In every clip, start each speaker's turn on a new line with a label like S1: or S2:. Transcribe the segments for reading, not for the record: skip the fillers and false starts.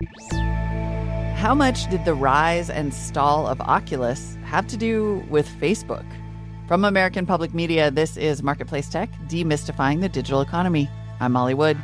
S1: How much did the rise and stall of Oculus have to do with Facebook? From American Public Media, this is Marketplace Tech, demystifying the digital economy. I'm Molly Wood.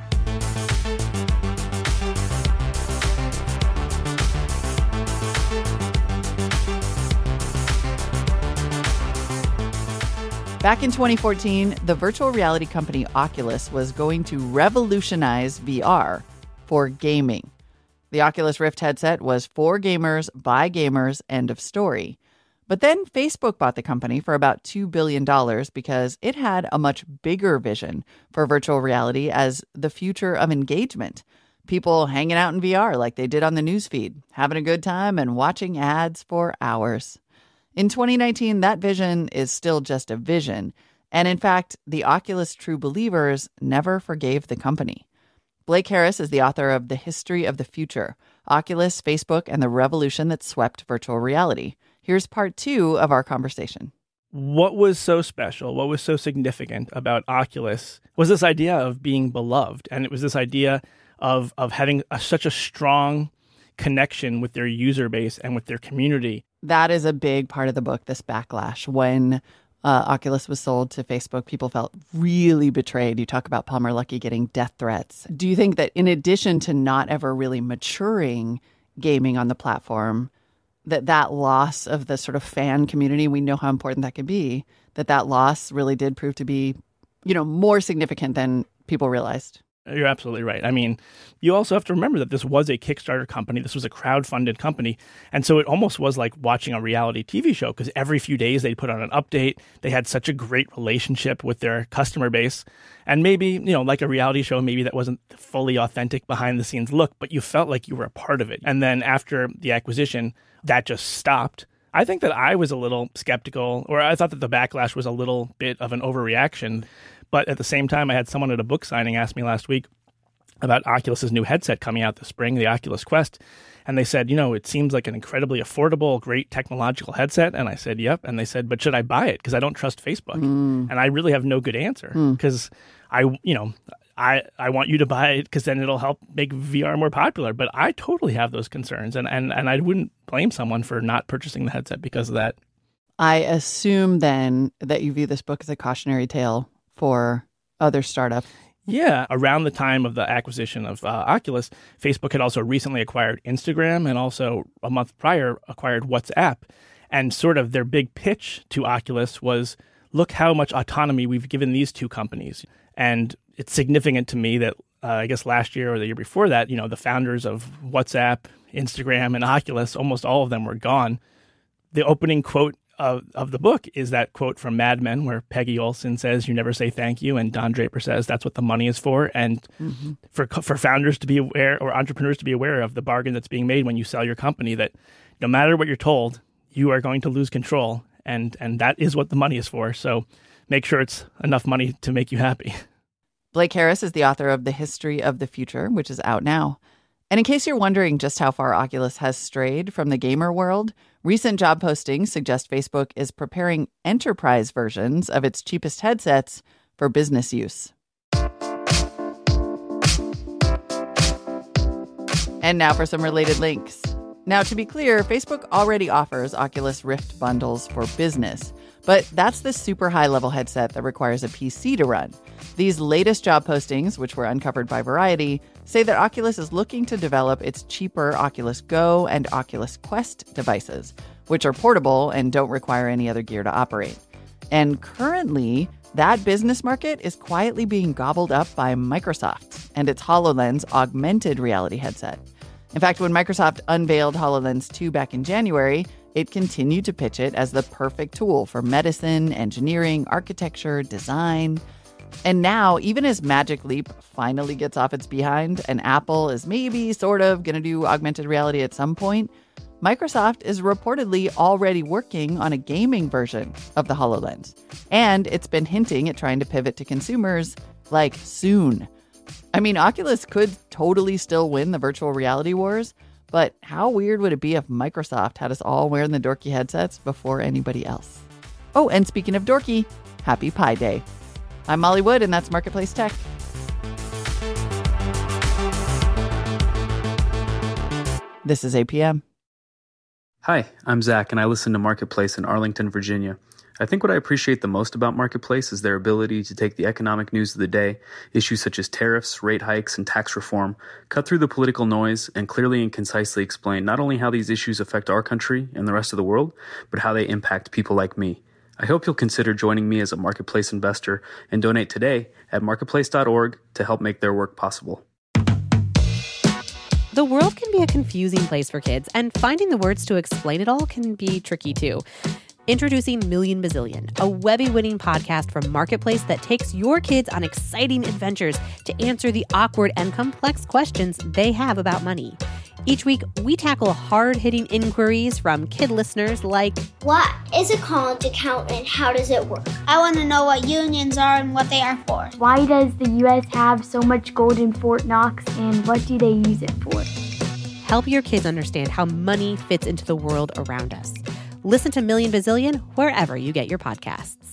S1: Back in 2014, the virtual reality company Oculus was going to revolutionize VR for gaming. The Oculus Rift headset was for gamers, by gamers, end of story. But then Facebook bought the company for about $2 billion because it had a much bigger vision for virtual reality as the future of engagement. People hanging out in VR like they did on the newsfeed, having a good time and watching ads for hours. In 2019, that vision is still just a vision. And in fact, the Oculus true believers never forgave the company. Blake Harris is the author of The History of the Future, Oculus, Facebook, and the Revolution That Swept Virtual Reality. Here's part 2 of our conversation.
S2: What was so special, what was so significant about Oculus was this idea of being beloved. And it was this idea of having such a strong connection with their user base and with their community.
S1: That is a big part of the book, this backlash. When Oculus was sold to Facebook, people felt really betrayed. You talk about Palmer Luckey getting death threats. Do you think that in addition to not ever really maturing gaming on the platform, that loss of the sort of fan community, we know how important that can be, that loss really did prove to be, more significant than people realized?
S2: You're absolutely right. I mean, you also have to remember that this was a Kickstarter company. This was a crowd-funded company. And so it almost was like watching a reality TV show because every few days they'd put on an update. They had such a great relationship with their customer base. And maybe, like a reality show, maybe that wasn't fully authentic behind-the-scenes look, but you felt like you were a part of it. And then after the acquisition, that just stopped. I think that I was a little skeptical, or I thought that the backlash was a little bit of an overreaction. But at the same time, I had someone at a book signing ask me last week about Oculus's new headset coming out this spring, the Oculus Quest. And they said, it seems like an incredibly affordable, great technological headset. And I said, yep. And they said, but should I buy it? Because I don't trust Facebook. And I really have no good answer because I want you to buy it because then it'll help make VR more popular. But I totally have those concerns. And I wouldn't blame someone for not purchasing the headset because of that.
S1: I assume then that you view this book as a cautionary tale for other startups.
S2: Yeah. Around the time of the acquisition of Oculus, Facebook had also recently acquired Instagram and also a month prior acquired WhatsApp. And sort of their big pitch to Oculus was, look how much autonomy we've given these two companies. And it's significant to me that I guess last year or the year before that, the founders of WhatsApp, Instagram, and Oculus, almost all of them were gone. The opening quote of the book is that quote from Mad Men where Peggy Olson says, "You never say thank you," and Don Draper says that's what the money is for. And for founders to be aware or entrepreneurs to be aware of the bargain that's being made when you sell your company, that no matter what you're told, you are going to lose control. And that is what the money is for. So make sure it's enough money to make you happy.
S1: Blake Harris is the author of The History of the Future, which is out now. And in case you're wondering just how far Oculus has strayed from the gamer world, recent job postings suggest Facebook is preparing enterprise versions of its cheapest headsets for business use. And now for some related links. Now, to be clear, Facebook already offers Oculus Rift bundles for business, but that's the super high-level headset that requires a PC to run. These latest job postings, which were uncovered by Variety, say that Oculus is looking to develop its cheaper Oculus Go and Oculus Quest devices, which are portable and don't require any other gear to operate. And currently, that business market is quietly being gobbled up by Microsoft and its HoloLens augmented reality headset. In fact, when Microsoft unveiled HoloLens 2 back in January, it continued to pitch it as the perfect tool for medicine, engineering, architecture, design. And now, even as Magic Leap finally gets off its behind and Apple is maybe sort of going to do augmented reality at some point, Microsoft is reportedly already working on a gaming version of the HoloLens. And it's been hinting at trying to pivot to consumers like soon. I mean, Oculus could totally still win the virtual reality wars, but how weird would it be if Microsoft had us all wearing the dorky headsets before anybody else? Oh, and speaking of dorky, happy Pi Day. I'm Molly Wood, and that's Marketplace Tech. This is APM.
S3: Hi, I'm Zach, and I listen to Marketplace in Arlington, Virginia. I think what I appreciate the most about Marketplace is their ability to take the economic news of the day, issues such as tariffs, rate hikes, and tax reform, cut through the political noise, and clearly and concisely explain not only how these issues affect our country and the rest of the world, but how they impact people like me. I hope you'll consider joining me as a Marketplace investor and donate today at marketplace.org to help make their work possible.
S4: The world can be a confusing place for kids, and finding the words to explain it all can be tricky too. Introducing Million Bazillion, a Webby-winning podcast from Marketplace that takes your kids on exciting adventures to answer the awkward and complex questions they have about money. Each week, we tackle hard-hitting inquiries from kid listeners like,
S5: what is a college account and how does it work?
S6: I want to know what unions are and what they are for.
S7: Why does the U.S. have so much gold in Fort Knox, and what do they use it for?
S4: Help your kids understand how money fits into the world around us. Listen to Million Bazillion wherever you get your podcasts.